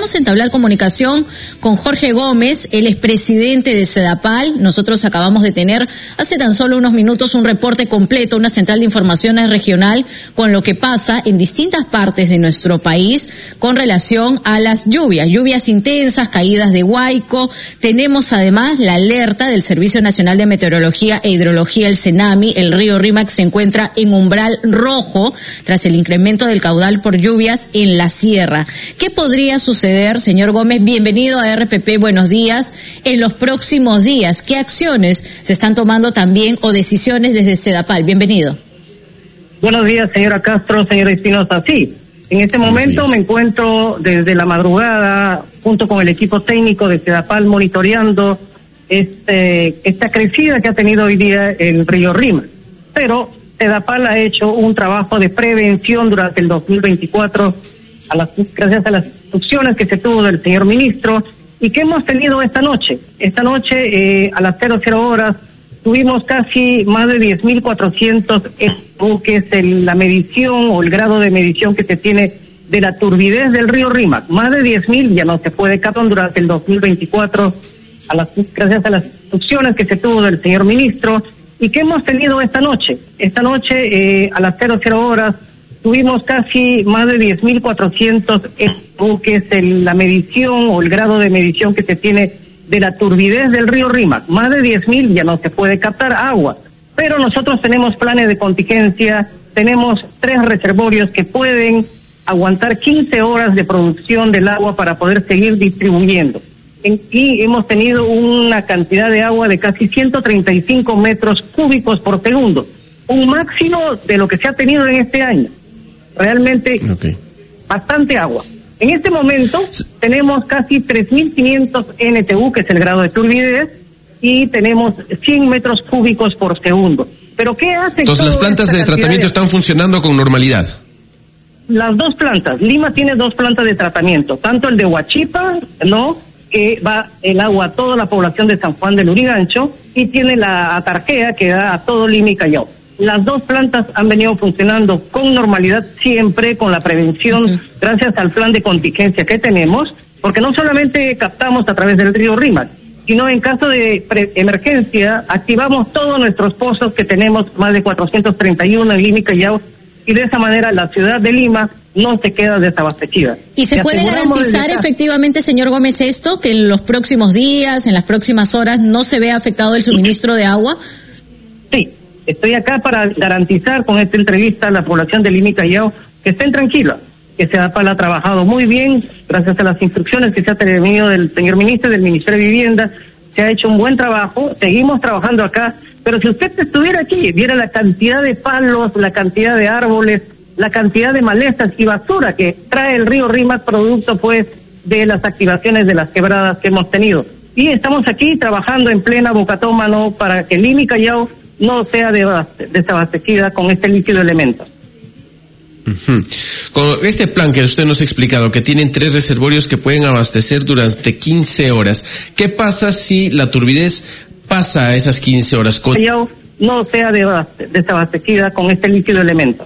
logramos entablar comunicación con Jorge Gómez, él es presidente de Sedapal. Nosotros acabamos de tener hace tan solo unos minutos un reporte completo, una central de informaciones regional con lo que pasa en distintas partes de nuestro país con relación a las lluvias intensas, caídas de huaico. Tenemos además la alerta del Servicio Nacional de Meteorología e Hidrología, el CENAMI. El río Rímac se encuentra en umbral rojo tras el incremento del caudal por lluvias en la sierra. ¿Qué podría suceder, señor Gómez? Bienvenido a RPP, buenos días. En los próximos días, ¿qué acciones se están tomando también o decisiones desde Sedapal? Bienvenido. Buenos días, señora Castro, señora Espinosa. Sí, en este momento me encuentro desde la madrugada junto con el equipo técnico de Sedapal monitoreando esta crecida que ha tenido hoy día el río Rímac. Pero Sedapal ha hecho un trabajo de prevención durante el 2024 gracias a las instrucciones que se tuvo del señor ministro y que hemos tenido esta noche. Esta noche a las 00 horas tuvimos casi más de 10.400 que es la medición o el grado de medición que se tiene de la turbidez del río Rímac. Más de 10.000 ya no se puede captar durante el 2024 gracias a las instrucciones que se tuvo del señor ministro y que hemos tenido esta noche. Esta noche a las 00 horas tuvimos casi más de 10.400 que es la medición o el grado de medición que se tiene de la turbidez del río Rímac. Más de 10.000 ya no se puede captar agua, pero nosotros tenemos planes de contingencia, tenemos 3 reservorios que pueden aguantar 15 horas de producción del agua para poder seguir distribuyendo. Y hemos tenido una cantidad de agua de casi 135 metros cúbicos por segundo, un máximo de lo que se ha tenido en este año. Realmente bastante agua. En este momento tenemos casi 3.500 NTU, que es el grado de turbidez, y tenemos 100 metros cúbicos por segundo. ¿Pero qué hace? Entonces las plantas de tratamiento están funcionando con normalidad. Las 2 plantas. Lima tiene 2 plantas de tratamiento, tanto el de Huachipa, que va el agua a toda la población de San Juan del Lurigancho, y tiene la Atarjea, que da a todo Lima y Callao. Las 2 plantas han venido funcionando con normalidad, siempre con la prevención, gracias al plan de contingencia que tenemos, porque no solamente captamos a través del río Rímac, sino en caso de emergencia, activamos todos nuestros pozos que tenemos, más de 431 en Lima y Callao, y de esa manera la ciudad de Lima no se queda desabastecida. ¿Y se puede garantizar efectivamente, señor Gómez, esto, que en los próximos días, en las próximas horas, no se vea afectado el suministro de agua? Sí. Estoy acá para garantizar con esta entrevista a la población de Lima y Callao que estén tranquilos, que Sedapal ha trabajado muy bien, gracias a las instrucciones que se ha tenido del señor ministro, del Ministerio de Vivienda, se ha hecho un buen trabajo, seguimos trabajando acá, pero si usted estuviera aquí, viera la cantidad de palos, la cantidad de árboles, la cantidad de malezas y basura que trae el río Rímac, producto pues de las activaciones de las quebradas que hemos tenido. Y estamos aquí trabajando en plena bocatómano para que Lima y Callao no sea desabastecida con este líquido elemento. Con este plan que usted nos ha explicado, que tienen 3 reservorios que pueden abastecer durante 15 horas, ¿qué pasa si la turbidez pasa a esas 15 horas? No sea desabastecida con este líquido elemento.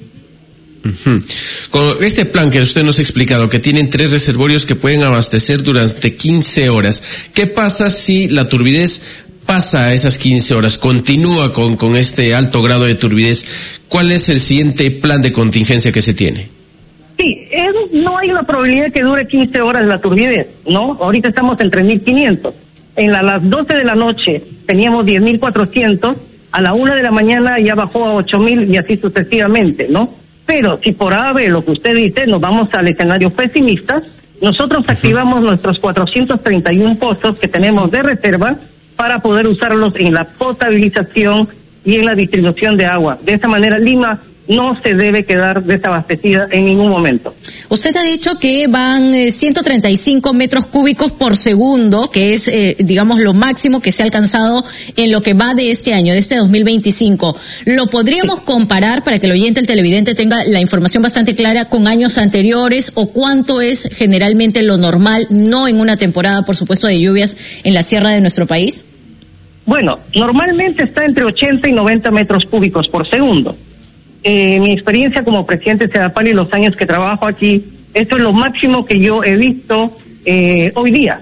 Con este plan que usted nos ha explicado, que tienen 3 reservorios que pueden abastecer durante 15 horas, ¿qué pasa si la turbidez pasa a esas 15 horas, continúa con este alto grado de turbidez? ¿Cuál es el siguiente plan de contingencia que se tiene? Sí, no hay una probabilidad que dure 15 horas la turbidez, ¿no? Ahorita estamos en 3.500. En las 12 de la noche teníamos 10.400, a la 1 de la mañana ya bajó a 8.000 y así sucesivamente, ¿no? Pero si por ave, lo que usted dice, nos vamos al escenario pesimista, nosotros activamos nuestros 431 pozos que tenemos de reserva para poder usarlos en la potabilización y en la distribución de agua. De esa manera Lima no se debe quedar desabastecida en ningún momento. Usted ha dicho que van 135 metros cúbicos por segundo, que es, digamos, lo máximo que se ha alcanzado en lo que va de este año, de este 2025. ¿Lo podríamos comparar, para que el oyente, el televidente, tenga la información bastante clara, con años anteriores, o cuánto es generalmente lo normal, no en una temporada, por supuesto, de lluvias en la sierra de nuestro país? Bueno, normalmente está entre 80 y 90 metros cúbicos por segundo. Mi experiencia como presidente de Sedapal y los años que trabajo aquí, esto es lo máximo que yo he visto hoy día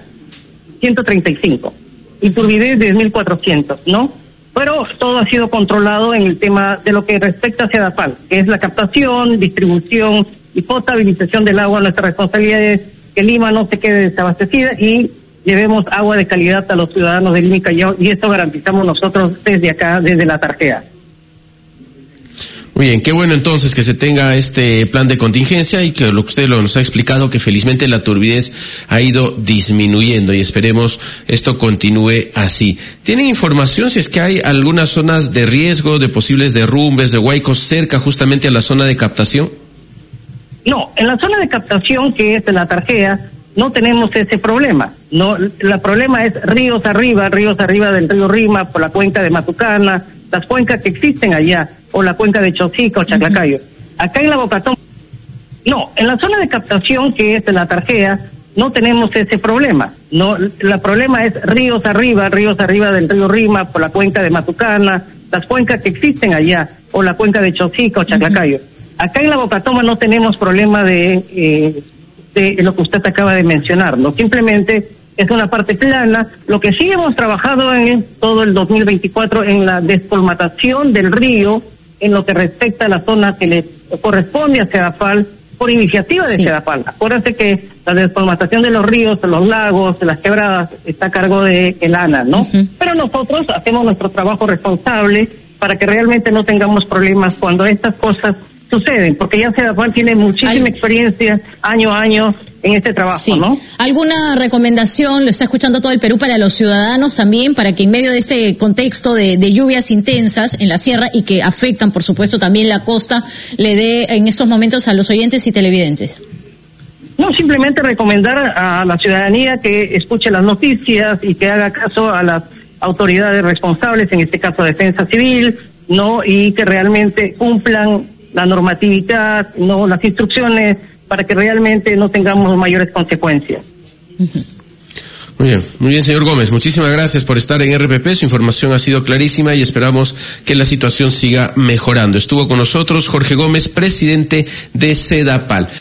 135 y turbidez 10.400, ¿no? Pero todo ha sido controlado en el tema de lo que respecta a Sedapal, que es la captación, distribución y potabilización del agua. Nuestra responsabilidad es que Lima no se quede desabastecida y llevemos agua de calidad a los ciudadanos de Lima y Callao, y eso garantizamos nosotros desde acá, desde la Tarjea. Muy bien, qué bueno entonces que se tenga este plan de contingencia y que lo que usted nos ha explicado, que felizmente la turbidez ha ido disminuyendo y esperemos esto continúe así. ¿Tienen información si es que hay algunas zonas de riesgo, de posibles derrumbes, de huaicos cerca justamente a la zona de captación? No, en la zona de captación, que es de la Tarjea, no tenemos ese problema. No, el problema es ríos arriba del río Rima, por la cuenca de Matucana, las cuencas que existen allá, o la cuenca de Chosica o Chaclacayo. Acá en la Bocatoma, no, en la zona de captación, que es de la Tarjea, no tenemos ese problema. No, el problema es ríos arriba del río Rima, por la cuenca de Matucana, las cuencas que existen allá, o la cuenca de Chosica o Chaclacayo. Acá en la Bocatoma no tenemos problema de lo que usted acaba de mencionar, ¿no? Simplemente es una parte plana. Lo que sí hemos trabajado en todo el 2024 en la descolmatación del río, en lo que respecta a la zona que le corresponde a Sedapal, por iniciativa de Sedapal. Acuérdense que la descolmatación de los ríos, de los lagos, de las quebradas, está a cargo de el ANA, ¿no? Pero nosotros hacemos nuestro trabajo responsable para que realmente no tengamos problemas cuando estas cosas suceden, porque ya Sedapal tiene muchísima experiencia año a año en este trabajo, ¿no? ¿Alguna recomendación, lo está escuchando todo el Perú, para los ciudadanos también, para que en medio de ese contexto de lluvias intensas en la sierra y que afectan, por supuesto, también la costa, le dé en estos momentos a los oyentes y televidentes? No, simplemente recomendar a la ciudadanía que escuche las noticias y que haga caso a las autoridades responsables, en este caso Defensa Civil, ¿no? Y que realmente cumplan la normatividad, no las instrucciones, para que realmente no tengamos mayores consecuencias. Muy bien, señor Gómez, muchísimas gracias por estar en RPP, su información ha sido clarísima y esperamos que la situación siga mejorando. Estuvo con nosotros Jorge Gómez, presidente de Sedapal.